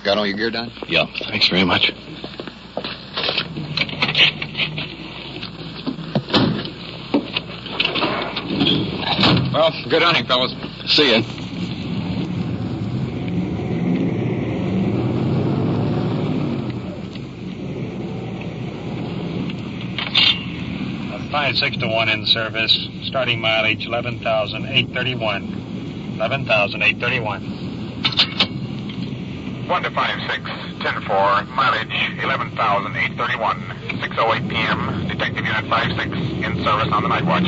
Got all your gear done? Yeah, thanks very much. Well, good hunting, fellas. See ya. A 5-6-1 in service. Starting mileage 11,831. 11,831. 1 to 5-6, 10-4, mileage 11,831, 6:08 p.m., Detective Unit 5-6, in service on the night watch.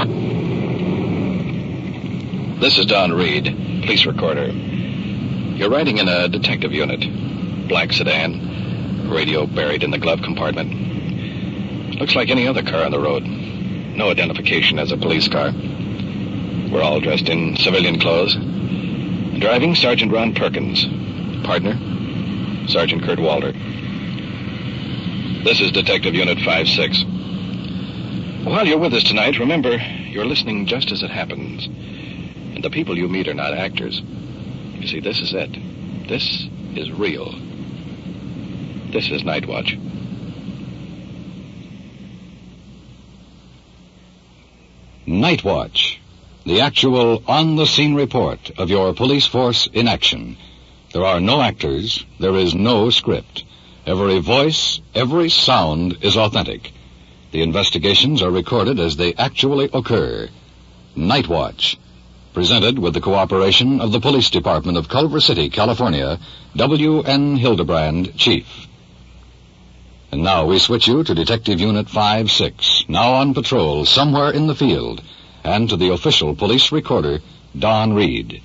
This is Don Reed, police recorder. You're riding in a detective unit. Black sedan, radio buried in the glove compartment. Looks like any other car on the road. No identification as a police car. We're all dressed in civilian clothes. Driving, Sergeant Ron Perkins. Partner, Sergeant Kurt Walter. This is Detective Unit 5-6. While you're with us tonight, remember, you're listening just as it happens. And the people you meet are not actors. You see, this is it. This is real. This is Night Watch. Night Watch, the actual on-the-scene report of your police force in action. There are no actors. There is no script. Every voice, every sound is authentic. The investigations are recorded as they actually occur. Night Watch, presented with the cooperation of the Police Department of Culver City, California, W.N. Hildebrand, Chief. And now we switch you to Detective Unit 5-6, now on patrol somewhere in the field, and to the official police recorder, Don Reed.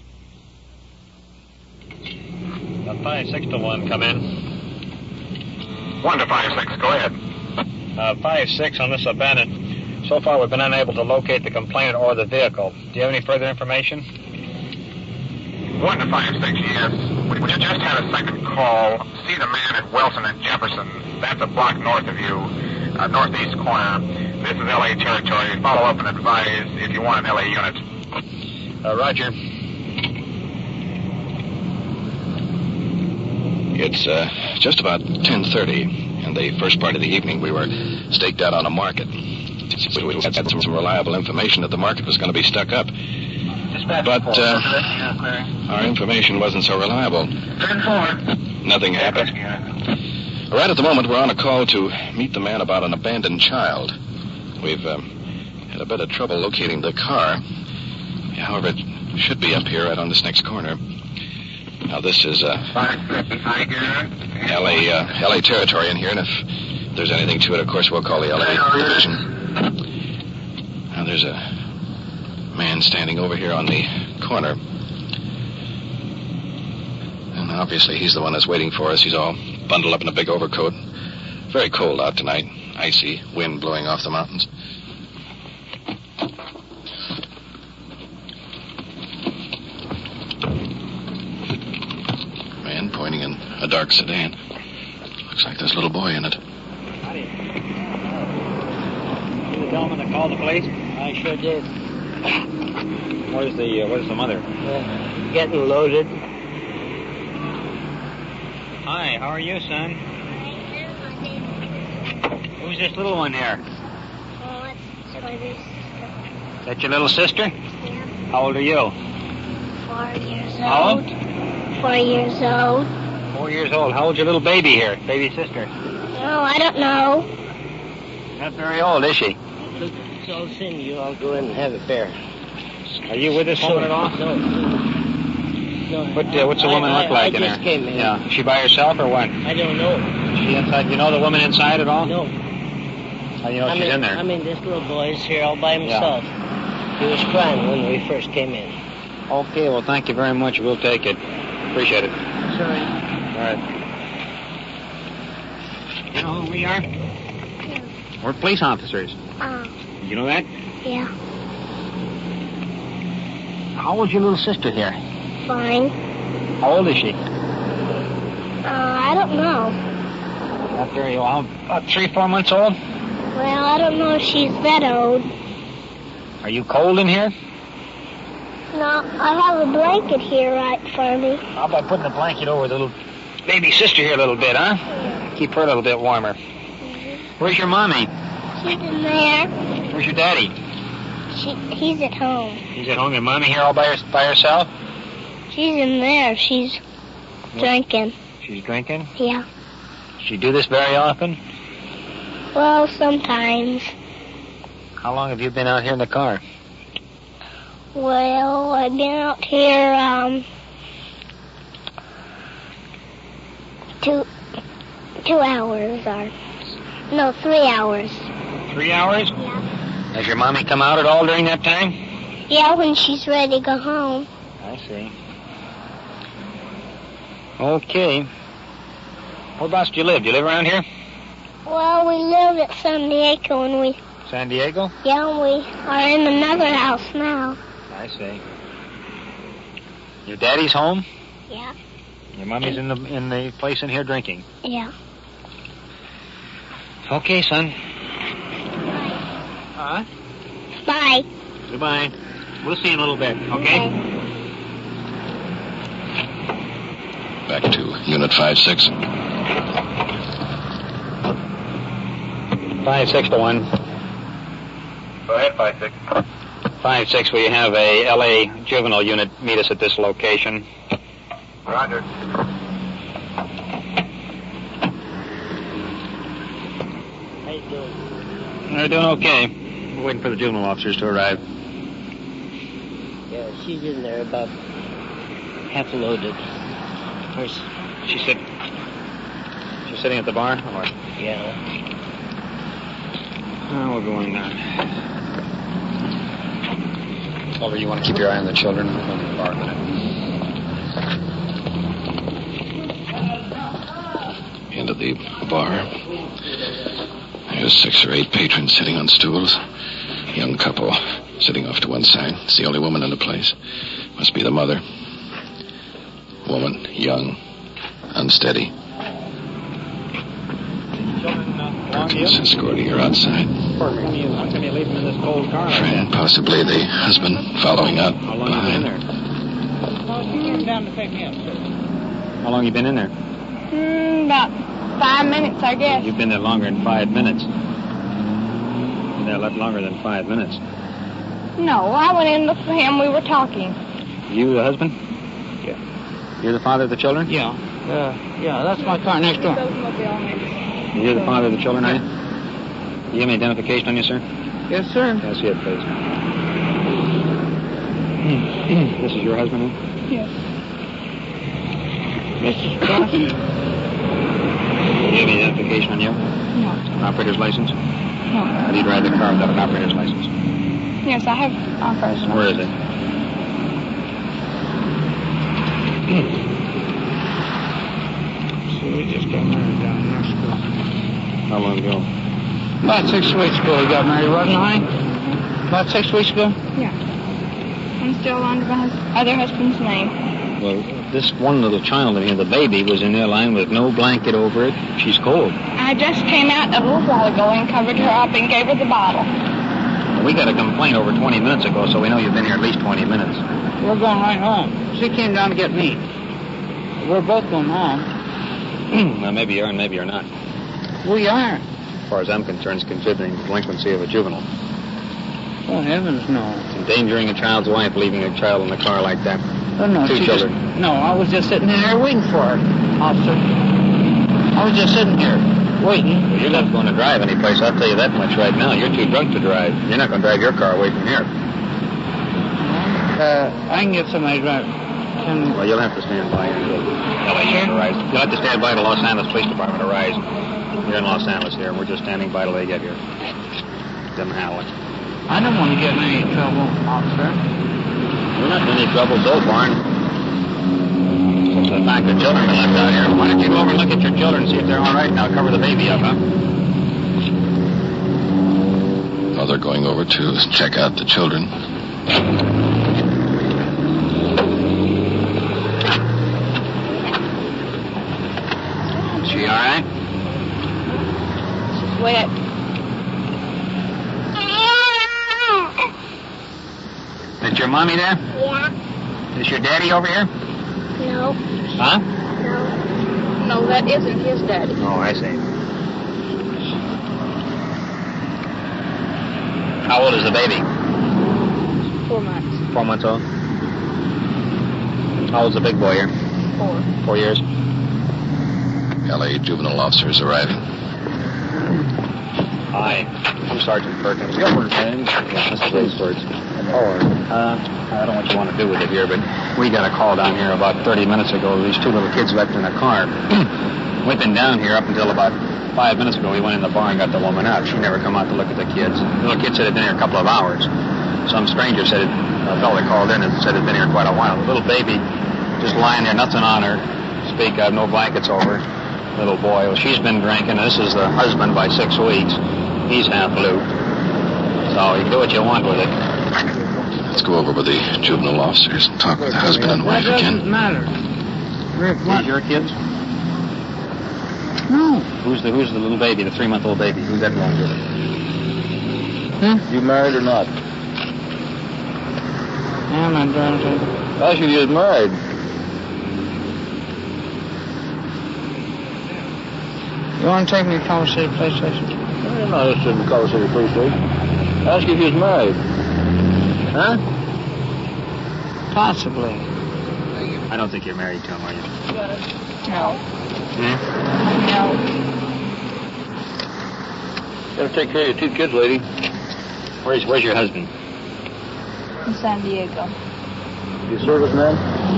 5-6-1, come in. 1 to 5-6, go ahead. 5-6 on this abandoned. So far, we've been unable to locate the complainant or the vehicle. Do you have any further information? 1 to 5-6, yes. We just had a second call. See the man at Wilson and Jefferson. That's a block north of you, northeast corner. This is L.A. territory. Follow up and advise if you want an L.A. unit. Roger. It's just about 10:30. In the first part of the evening, we were staked out on a market. We had some reliable information that the market was going to be stuck up. But our information wasn't so reliable. Turn forward. Nothing happened. Right at the moment, we're on a call to meet the man about an abandoned child. We've had a bit of trouble locating the car. However, it should be up here right on this next corner. Now, this is L.A. territory in here, and if there's anything to it, of course, we'll call the L.A. division. Now, there's a man standing over here on the corner. And obviously, he's the one that's waiting for us. He's all bundled up in a big overcoat. Very cold out tonight. Icy wind blowing off the mountains. Man pointing in a dark sedan. Looks like there's a little boy in it. Howdy. You the gentleman that called the police? I sure did. Where's the mother? Getting loaded. Hi, how are you, son? Who's this little one here? Oh, it's my sister. Is that your little sister? Yeah. How old are you? 4 years old. How old? 4 years old. 4 years old. How old's your little baby here? Baby sister? Oh, I don't know. Not very old, is she? Look, so thin, you all go in and have a bear. Are you with this woman at all? No. What's the woman look like in I just here? came in. Yeah. Is she by herself or what? I don't know. Is she inside? You know the woman inside at all? No. How do you know she's in there? I mean, this little boy is here all by himself. He was crying when we first came in. Okay, well, thank you very much. We'll take it. Appreciate it. Sorry. All right. You know who we are? Yeah. We're police officers. You know that? Yeah. How old's your little sister here? Fine. How old is she? I don't know. Not very old. About 3-4 months old? Well, I don't know if she's that old. Are you cold in here? No, I have a blanket here right for me. How about putting the blanket over the little baby sister here a little bit, huh? Keep her a little bit warmer. Where's your mommy? She's in there. Where's your daddy? He's at home. He's at home. Your mommy here all by herself? She's in there. She's drinking. She's drinking? Yeah. Does she do this very often? Well, sometimes. How long have you been out here in the car? Well, I've been out here, 2 hours or... No, 3 hours. 3 hours? Yeah. Has your mommy come out at all during that time? Yeah, when she's ready to go home. I see. Okay. Whereabouts do you live? Do you live around here? Well, we live at San Diego and we... San Diego? Yeah, we are in another house now. I see. Your daddy's home? Yeah. Your mommy's in the place in here drinking? Yeah. Okay, son. Huh? Bye. Goodbye. We'll see you in a little bit, okay? Back to Unit 5-6. 5-6 to 1. Go ahead, 5-6. 5-6, will you have a L.A. juvenile unit meet us at this location? Roger. How you doing? They're doing okay. We're waiting for the juvenile officers to arrive. Yeah, she's in there about half loaded. Where's... She's sitting at the bar? Or... Yeah. Oh, we're going down. Oliver, you want to keep your eye on the children? We're going to the bar a minute. Into the bar. There's 6 or 8 patrons sitting on stools. Young couple sitting off to one side. It's the only woman in the place. Must be the mother. Woman, young, unsteady. Perkins escorting her outside. How come you leave them in this cold car? Friend, possibly the husband, following up How long have you been behind. there? She came down to pick me up, sir. How long you been in there? About 5 minutes, I guess. You've been there longer than 5 minutes. You've been there a lot longer than 5 minutes. No, I went in to look for him. We were talking. You the husband? Yeah. You're the father of the children? Yeah. Yeah, that's my car next door. You're the father of the children, are you? Do you have any identification on you, sir? Yes, sir. Can I see it, please? This is your husband, huh? Yes. Mrs. Cross? Do you have any identification on you? No. An operator's license? No. How do you drive the car without an operator's license? Yes, I have offers. Where is it? So we just got married down in our school. How long ago? About 6 weeks ago we got married, wasn't I? About 6 weeks ago? Yeah. I'm still under my other husband's name. Well, this one little child in here, the baby, was in there lying with no blanket over it. She's cold. I just came out a little while ago and covered her up and gave her the bottle. We got a complaint over 20 minutes ago, so we know you've been here at least 20 minutes. We're going right home. She came down to get me. We're both going home. Well, maybe you are and maybe you're not. We are. As far as I'm concerned, it's contributing to delinquency of a juvenile. Oh, heavens, no. It's endangering a child's life, leaving a child in the car like that. Oh, no, 2 she children. No, I was just sitting in there waiting for her, officer. I was just sitting here, waiting. Well, you're not going to drive any place, I'll tell you that much right now. You're too drunk to drive. You're not going to drive your car away from here. I can get somebody to drive. Well, you'll have to stand by until LA arrives. You'll have to stand by till Los Angeles Police Department arrives. You're in Los Angeles here, and we're just standing by till they get here. Them handle it. I don't want to get in any trouble, officer. We're not in any trouble so far. The fact that children are left out here. Why don't you go over and look at your children and see if they're all right? Now cover the baby up, huh? Well, they're going over to check out the children. Is she all right? Wet. Is your your mommy there? Yeah. Is your daddy over here? No. Huh? No. No, that isn't his daddy. Oh, I see. How old is the baby? 4 months. 4 months old. How old's the big boy here? 4. 4 years. LA juvenile officers arriving. Hi. I'm Sergeant Perkins. Gilbert, James. Yeah, that's the police words. I don't know what you want to do with it here, but we got a call down here about 30 minutes ago. These 2 little kids left in a car. We've been down here up until about 5 minutes ago. We went in the bar and got the woman out. She never come out to look at the kids. The little kid said it'd been here a couple of hours. Some stranger said a fellow called in and said it'd been here quite a while. The little baby just lying there, nothing on her. Speak of, no blankets over her. Little boy. Well, she's been drinking. This is the husband by 6 weeks. He's half looped. So you can do what you want with it. Let's go over with the juvenile officers and talk with the husband and wife again. That doesn't matter. Rick, These your kids? No. Who's the little baby, the 3-month-old baby? Who's that belong to? Huh? You married or not? Yeah, my daughter. I should you was married. You want to take me to Colorado City Police Station? I'm not interested in Colorado City Police Station. Ask if you was married. Huh? Possibly. I don't think you're married to him, are you? No. Hmm? No. Gotta take care of your 2 kids, lady. Where's your husband? In San Diego. You serviceman?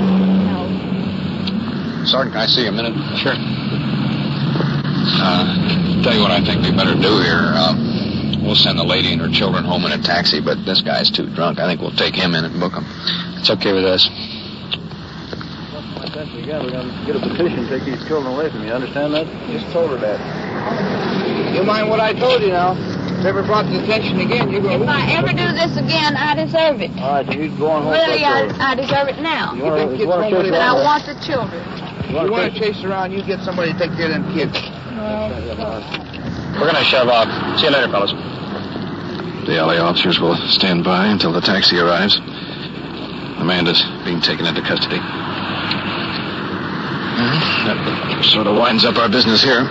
No. Sergeant, can I see you a minute? Sure. Tell you what I think we better do here. We'll send the lady and her children home in a taxi, but this guy's too drunk. I think we'll take him in and book him. It's okay with us. We're going to get a petition, take these children away from you. Understand that? Just told her that. You mind what I told you now? If ever brought to attention again, you go. If I ever do this again, I deserve it. All right, so you go on home. Really, I deserve it now. You want to But I want the children. You want to chase around, you get somebody to take care of them kids. We're going to shove off. See you later, fellas. The LA officers will stand by until the taxi arrives. Amanda's being taken into custody. That sort of winds up our business here.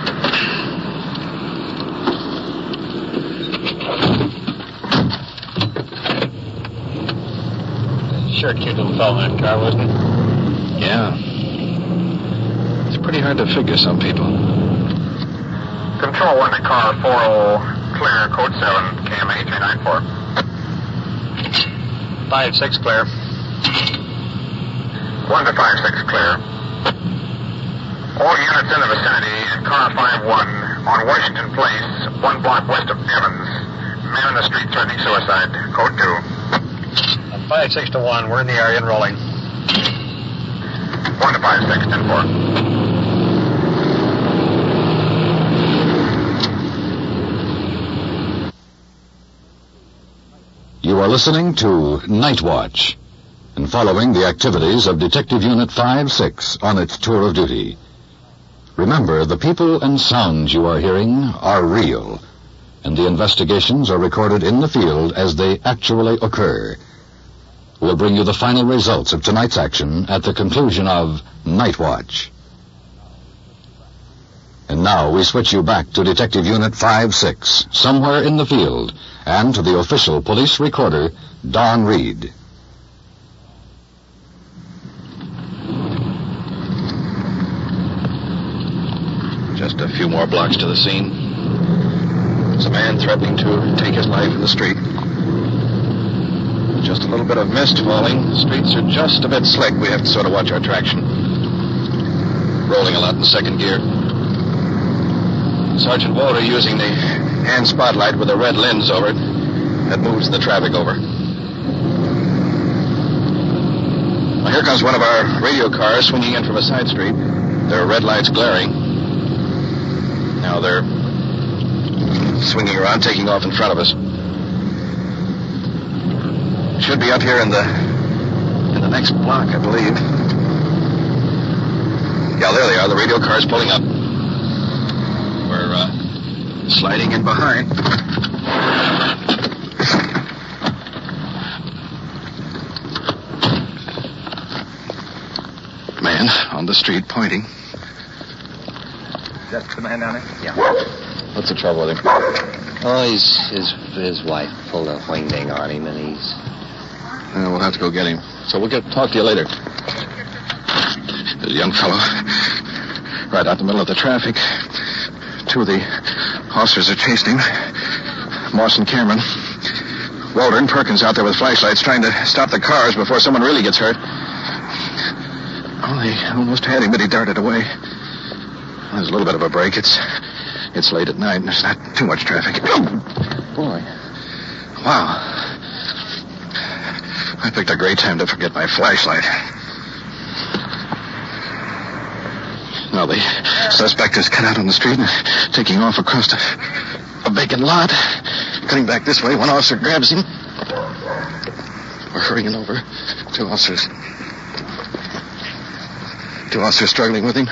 Sure, cute little fellow in that car, wasn't it? Yeah. It's pretty hard to figure some people. Control 1 to car 40, clear, code 7, KMA 394. 5-6, clear. 1 to 5-6, clear. All units in the vicinity, car 5-1, on Washington Place, 1 block west of Evans. Man in the street threatening suicide, code 2. 5-6 to 1, we're in the area and rolling. 1 to 5-6, 10-4. You are listening to Night Watch and following the activities of Detective Unit 5-6 on its tour of duty. Remember, the people and sounds you are hearing are real, and the investigations are recorded in the field as they actually occur. We'll bring you the final results of tonight's action at the conclusion of Night Watch. And now we switch you back to Detective Unit 5-6, somewhere in the field, and to the official police recorder, Don Reed. Just a few more blocks to the scene. There's a man threatening to take his life in the street. Just a little bit of mist falling. The streets are just a bit slick. We have to sort of watch our traction. Rolling a lot in second gear. Sergeant Walter using the hand spotlight with a red lens over it that moves the traffic over. Well, here comes one of our radio cars swinging in from a side street. There are red lights glaring. Now they're swinging around, taking off in front of us. Should be up here in the next block, I believe. Yeah, there they are. The radio car's pulling up. We're sliding in behind. man on the street pointing. Is that the man down there? Yeah. What's the trouble with him? Oh, his wife pulled a wingding on him, and he's... We'll have to go get him. So we'll talk to you later. There's a young fellow right out in the middle of the traffic. Two of the officers are chasing him. Moss and Cameron. Walter and Perkins out there with flashlights trying to stop the cars before someone really gets hurt. Oh, they almost had him, but he darted away. There's a little bit of a break. It's late at night, and there's not too much traffic. Oh, boy. Wow. I picked a great time to forget my flashlight. Now the suspect is cut out on the street and taking off across a vacant lot. Cutting back this way, one officer grabs him. We're hurrying over. Two officers struggling with him.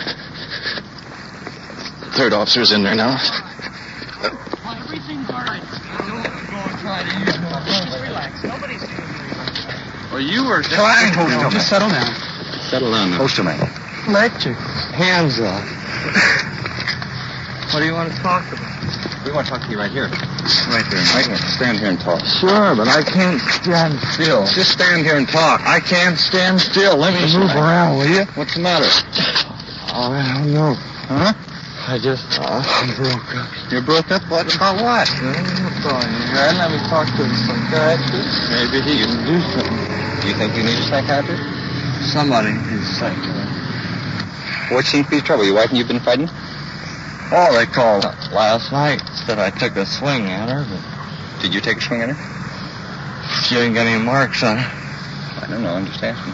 Third officer's in there now. Everything's all right. Don't try to use my phone. Relax. Nobody's... Well, you were... Just settle down. Settle down now. Poster man. Let your hands off. What do you want to talk about? We want to talk to you right here. Right here. Stand here and talk. Sure, but I can't stand still. Just stand here and talk. I can't stand still. Let me move around, will you? What's the matter? Oh, I don't know. Huh? I'm broke up. You're broke up? What? About what? Let me talk to a psychiatrist. Maybe he can do something. Do you think you need a psychiatrist? Somebody needs a psychiatrist. What seems to be the trouble? Your wife and you've been fighting? Oh, they called last night. Said I took a swing at her, but Did you take a swing at her? she didn't get any marks on her. I don't know. I'm just asking.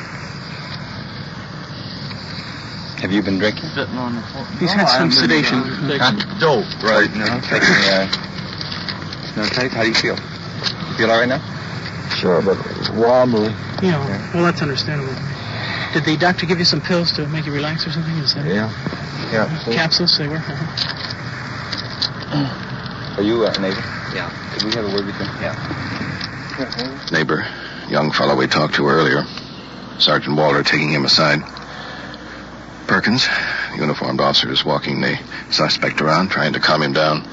Have you been drinking? Sitting on the floor. He's had some sedation. Dope right now. Taking narcotic. How do you feel? You feel all right now? Sure, but wobbly. Well, that's understandable. Did the doctor give you some pills to make you relax or something? Is that Yeah. capsules? They were? Are you a neighbor? Yeah. Could we have a word with you? Yeah. Neighbor, young fellow we talked to earlier. Sergeant Walter taking him aside. Perkins, uniformed officer, is walking the suspect around, trying to calm him down.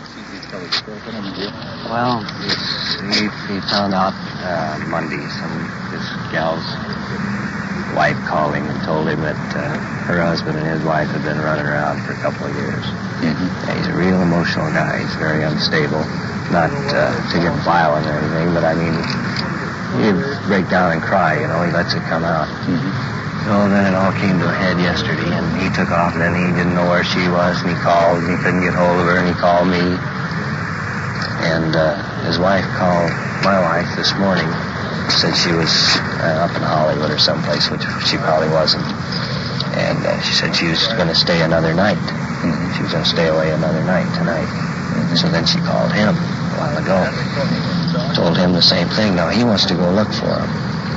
Well, he found out Monday his gal's wife called him and told him that her husband and his wife had been running around for a couple of years. Mm-hmm. Yeah, he's a real emotional guy. He's very unstable. Not to get violent or anything, but I mean, he'd break down and cry, He lets it come out. Mm-hmm. So then it all came to a head yesterday, and he took off, and then he didn't know where she was, and he called, and he couldn't get hold of her, and he called me. And his wife called my wife this morning, said she was up in Hollywood or someplace, which she probably wasn't. And she said she was going to stay another night. She was going to stay away another night tonight. So then she called him a while ago. Told him the same thing. Now he wants to go look for him.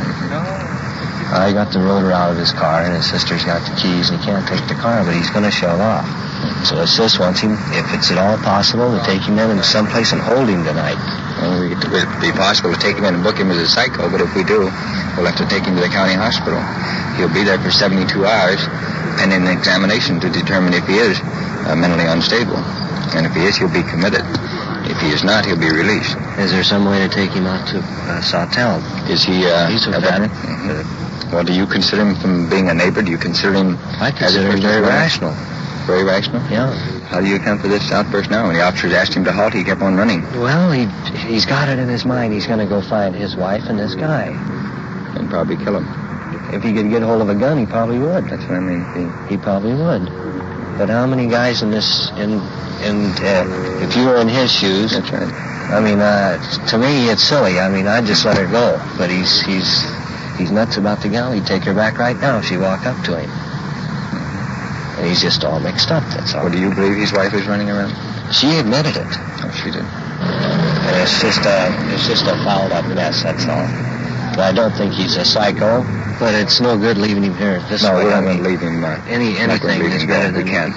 I got the rotor out of his car, and his sister's got the keys, and he can't take the car, but he's going to shove off. So his sis wants him, if it's at all possible, to take him in someplace and hold him tonight. Well, it would be possible to take him in and book him as a psycho, but if we do, we'll have to take him to the county hospital. He'll be there for 72 hours, pending an examination to determine if he is mentally unstable. And if he is, he'll be committed. If he is not, he'll be released. Is there some way to take him out to Sawtell? Is he... He's a veteran. Well, do you consider him from being a neighbor? Do you consider him... I consider him very rational. Very rational? Yeah. How do you account for this outburst now? When the officers asked him to halt, he kept on running. Well, he's got it in his mind. He's going to go find his wife and this guy. And probably kill him. If he could get hold of a gun, he probably would. That's what I mean. He probably would. But how many guys in this... if you were in his shoes... That's right. I mean, to me, it's silly. I mean, I'd just let her go. But he's nuts about the gal. He'd take her back right now if she walked up to him. And he's just all mixed up, that's all. Well, do you believe his wife is running around? She admitted it. Oh, she did. And it's just a fouled up mess, that's all. But I don't think he's a psycho, but it's no good leaving him here this way. No, we're not going to leave him. Anything is better than... We can't.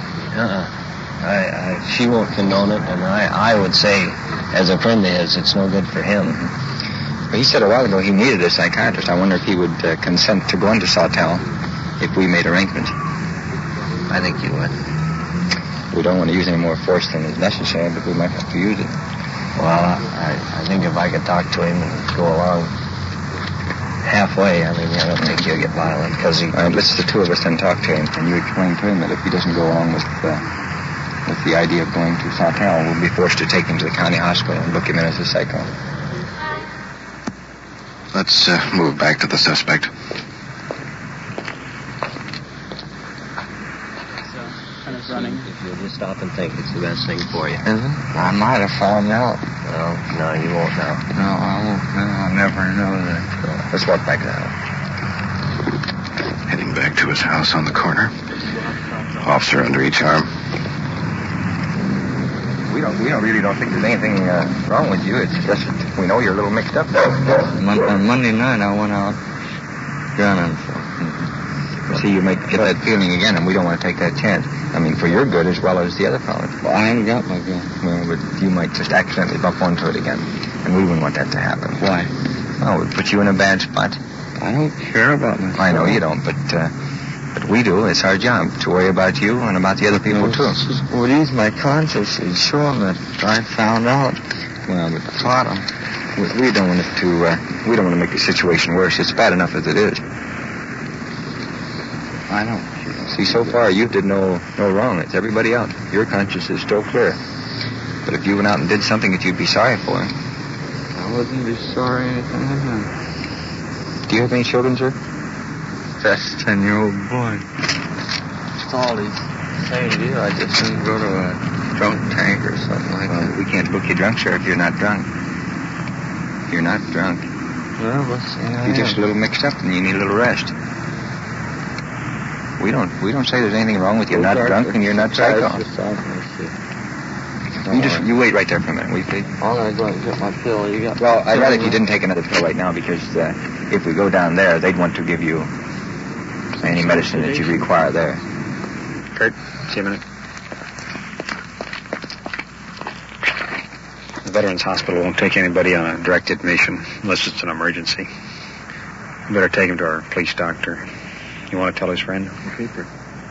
She won't condone it, and I would say, as a friend of his, it's no good for him. Well, he said a while ago he needed a psychiatrist. I wonder if he would consent to go into Sawtell if we made arrangements. I think you would. We don't want to use any more force than is necessary, but we might have to use it. Well, I think if I could talk to him and go along halfway, I don't think he'll get violent, because he... All right, let's the two of us then talk to him, and you explain to him that if he doesn't go along with the idea of going to Sawtell, we'll be forced to take him to the county hospital and book him in as a psycho. Let's move back to the suspect. Running. If you'll just stop and think, it's the best thing for you. Is it? I might have found out. No, you won't now. No, I won't. No, I'll never know that. Let's walk back now. Heading back to his house on the corner. Officer under each arm. We really don't think there's anything wrong with you. It's just that we know you're a little mixed up there. On Monday night, I went out gunning. See, you might get that feeling again, and we don't want to take that chance. I mean, for your good as well as the other fellas. Well, I ain't got my gun. Well, but you might just accidentally bump onto it again, and we wouldn't want that to happen. Why? Oh, it would put you in a bad spot. I don't care about myself. I know you don't, but we do. It's our job to worry about you and about the other people, too. Would ease my conscience and show them that I found out. Well, but caught them. We don't want to make the situation worse. It's bad enough as it is. I don't. See, so far you did no wrong. It's everybody else. Your conscience is still clear. But if you went out and did something that you'd be sorry for... I wouldn't be sorry anything I done. Do you have any children, sir? That's 10-year-old boy. That's all he's saying to you. I just didn't go to a drunk tank or something like that. We can't book you drunk, sir, if you're not drunk. You're not drunk. Well, let's see. You're just a little mixed up and you need a little rest. We don't say there's anything wrong with you. You're not drunk and you're not psycho. You wait right there for a minute, will you, please? I'm going to go and get my pill. Well, I'd rather you didn't take another pill right now because if we go down there, they'd want to give you any medicine that you require there. Kurt, see a minute. The Veterans Hospital won't take anybody on a direct admission unless it's an emergency. You better take him to our police doctor. You want to tell his friend? Keeper.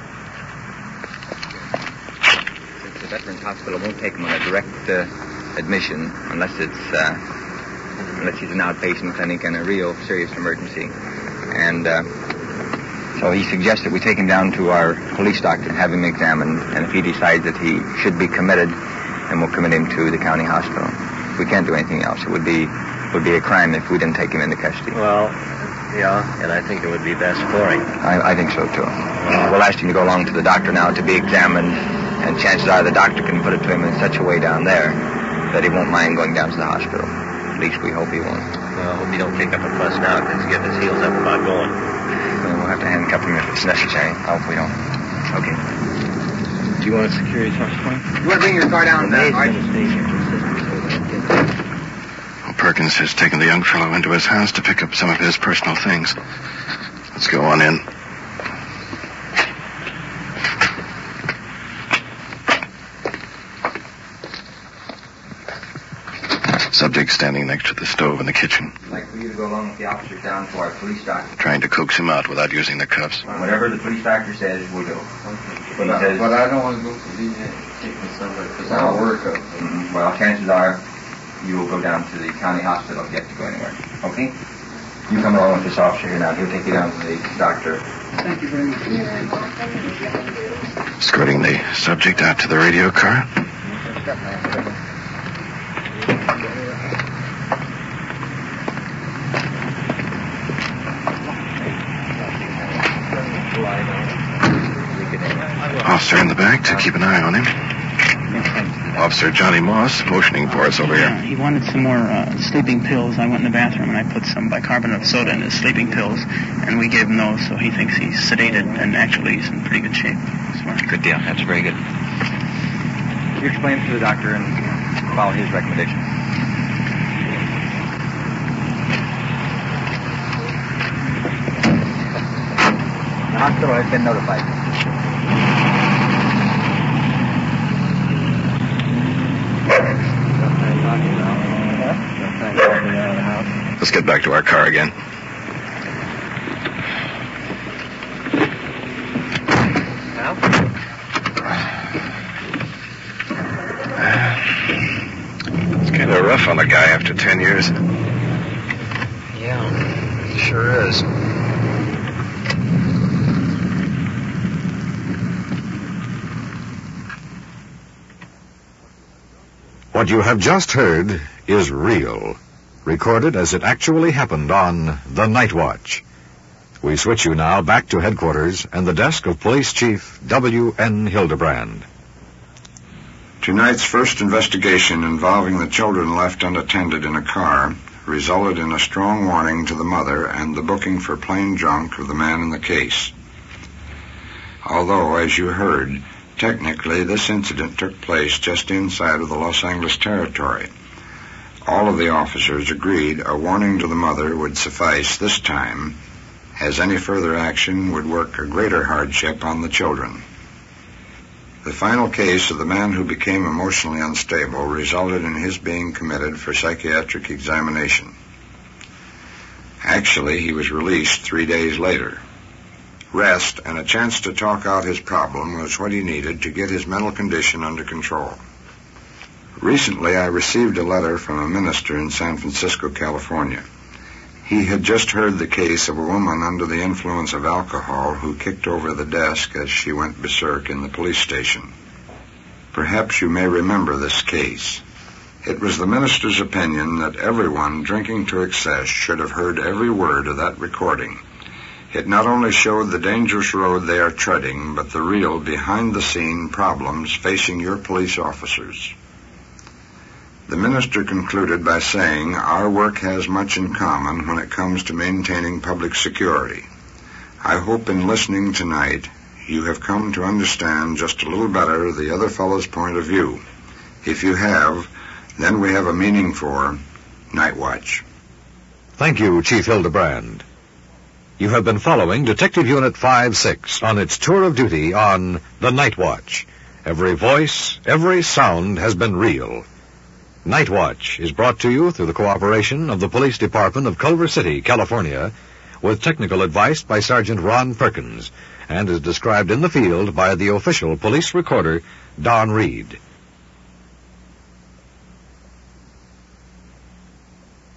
The Veterans Hospital won't take him on a direct admission unless he's an outpatient clinic and a real serious emergency. And so he suggests that we take him down to our police doctor and have him examined. And if he decides that he should be committed, then we'll commit him to the county hospital. We can't do anything else. It would be a crime if we didn't take him into custody. Well, yeah, and I think it would be best for him. I think so, too. We'll ask him to go along to the doctor now to be examined, and chances are the doctor can put it to him in such a way down there that he won't mind going down to the hospital. At least we hope he won't. Well, I hope he don't kick up a fuss now because he's getting his heels up about going. We'll have to handcuff him if it's necessary. I hope we don't. Okay. Do you want to secure his house for him? You want to bring your car down there? Perkins has taken the young fellow into his house to pick up some of his personal things. Let's go on in. Subject standing next to the stove in the kitchen. I'd like for you to go along with the officers down to our police doctor. Trying to coax him out without using the cuffs. Whatever the police doctor says, we'll do. But I don't want to go to the taking somebody because I'll work up. Mm-hmm. Well, chances are you will go down to the county hospital if you have to go anywhere. Okay? You come along with this officer here now. He'll take you down to the doctor. Thank you very much. Escorting the subject out to the radio car. Officer in the back to keep an eye on him. Officer Johnny Moss motioning for us over here. He wanted some more sleeping pills. I went in the bathroom and I put some bicarbonate of soda in his sleeping pills, and we gave him those, so he thinks he's sedated, and actually he's in pretty good shape. Good deal. That's very good. You explain it to the doctor and follow his recommendation. The hospital has been notified. Let's get back to our car again. 10 years. Yeah, sure is. What you have just heard is real, recorded as it actually happened on The Night Watch. We switch you now back to headquarters and the desk of Police Chief W.N. Hildebrand. Tonight's first investigation involving the children left unattended in a car resulted in a strong warning to the mother and the booking for plain drunk of the man in the case. Although, as you heard, technically this incident took place just inside of the Los Angeles territory, all of the officers agreed a warning to the mother would suffice this time, as any further action would work a greater hardship on the children. The final case of the man who became emotionally unstable resulted in his being committed for psychiatric examination. Actually, he was released 3 days later. Rest and a chance to talk out his problem was what he needed to get his mental condition under control. Recently, I received a letter from a minister in San Francisco, California. He had just heard the case of a woman under the influence of alcohol who kicked over the desk as she went berserk in the police station. Perhaps you may remember this case. It was the minister's opinion that everyone drinking to excess should have heard every word of that recording. It not only showed the dangerous road they are treading, but the real behind-the-scene problems facing your police officers. The minister concluded by saying, our work has much in common when it comes to maintaining public security. I hope in listening tonight, you have come to understand just a little better the other fellow's point of view. If you have, then we have a meaning for Night Watch. Thank you, Chief Hildebrand. You have been following Detective Unit 5-6 on its tour of duty on The Night Watch. Every voice, every sound has been real. Night Watch is brought to you through the cooperation of the Police Department of Culver City, California, with technical advice by Sergeant Ron Perkins, and is described in the field by the official police recorder, Don Reed.